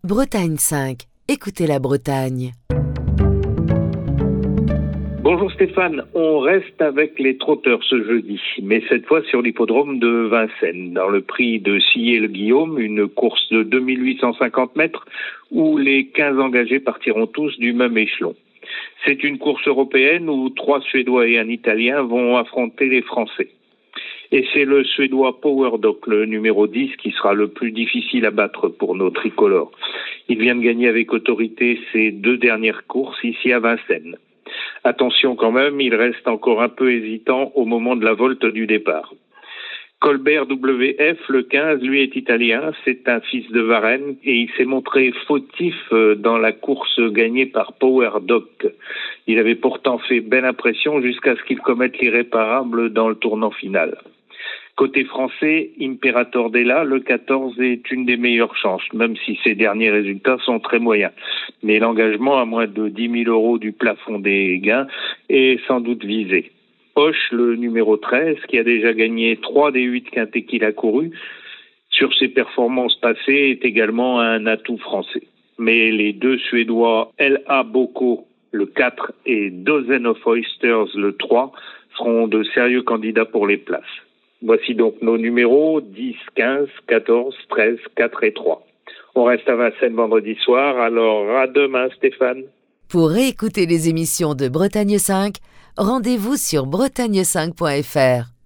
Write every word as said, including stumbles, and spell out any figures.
Bretagne cinq, écoutez la Bretagne. Bonjour Stéphane, on reste avec les trotteurs ce jeudi, mais cette fois sur l'hippodrome de Vincennes, dans le prix de Sillé-le-Guillaume, une course de deux mille huit cent cinquante mètres où les quinze engagés partiront tous du même échelon. C'est une course européenne où trois Suédois et un Italien vont affronter les Français. Et c'est le Suédois Power Doc, le numéro dix, qui sera le plus difficile à battre pour nos tricolores. Il vient de gagner avec autorité ses deux dernières courses ici à Vincennes. Attention quand même, il reste encore un peu hésitant au moment de la volte du départ. Colbert W F, le quinze, lui est italien, c'est un fils de Varennes et il s'est montré fautif dans la course gagnée par Power Doc. Il avait pourtant fait belle impression jusqu'à ce qu'il commette l'irréparable dans le tournant final. Côté français, Imperator Della, le quatorze, est une des meilleures chances, même si ses derniers résultats sont très moyens. Mais l'engagement à moins de dix mille euros du plafond des gains est sans doute visé. Hoche, le numéro treize, qui a déjà gagné trois des huit quintés qu'il a couru, sur ses performances passées, est également un atout français. Mais les deux Suédois, L A Boko, le quatre, et Dozen of Oysters, le trois, seront de sérieux candidats pour les places. Voici donc nos numéros dix, quinze, quatorze, treize, quatre et trois. On reste à Vincennes vendredi soir, alors à demain Stéphane. Pour réécouter les émissions de Bretagne cinq, rendez-vous sur bretagne cinq point f r.